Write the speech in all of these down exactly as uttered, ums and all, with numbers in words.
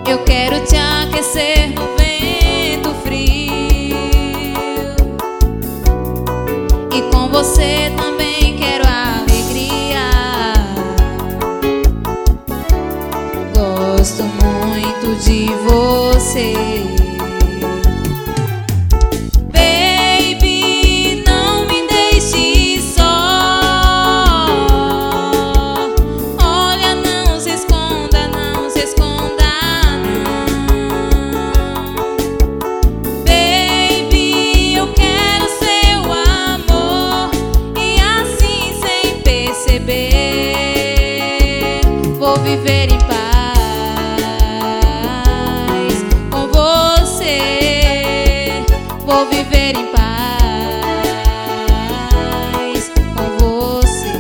Eu quero te aquecer no vento frio, e com você também quero alegria. Gosto muito de você. Baby, não me deixe só. Olha, não se esconda, não se esconda, não. Baby, eu quero seu amor, e assim sem perceber vou viver em paz. Vou viver em paz com você.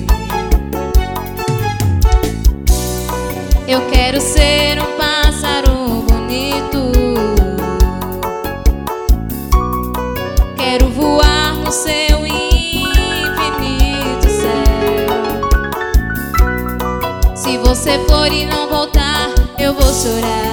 Eu quero ser um pássaro bonito, quero voar no seu infinito céu. Se você for e não voltar, eu vou chorar.